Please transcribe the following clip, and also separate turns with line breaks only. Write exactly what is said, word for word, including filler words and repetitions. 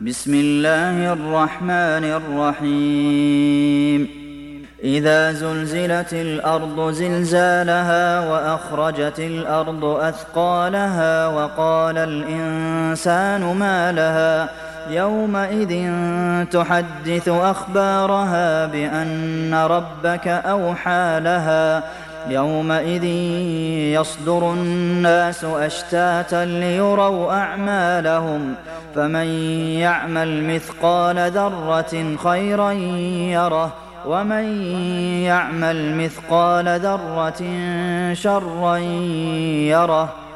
بسم الله الرحمن الرحيم إذا زلزلت الأرض زلزالها وأخرجت الأرض أثقالها وقال الإنسان ما لها يومئذ تحدث أخبارها بأن ربك أوحى لها يومئذ يصدر الناس أشتاتا ليروا أعمالهم فمن يعمل مثقال ذرة خيرا يره ومن يعمل مثقال ذرة شرا يره